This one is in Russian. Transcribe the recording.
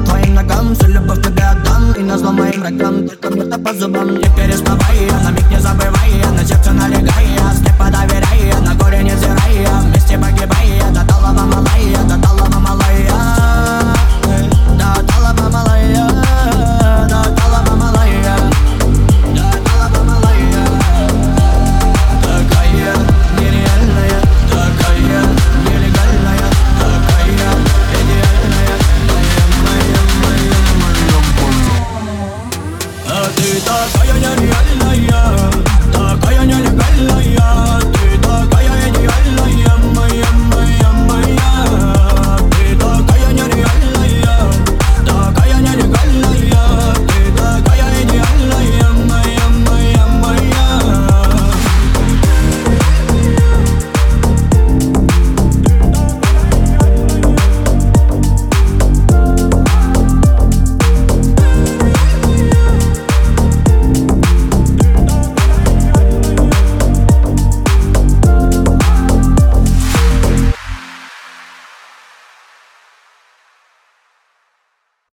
к твоим ногам, всю любовь тебе отдам и назло моим врагам только бьет по зубам. Не переставай, на миг не забывай, на сердце налегай, слепо доверяй, на горе не взирай, вместе погибай, до талого малая, до талого малая, до талого малая, до талого малая, до талого малая. Такая нереальная, такая нелегальная, такая идеальная, моя. А ты такая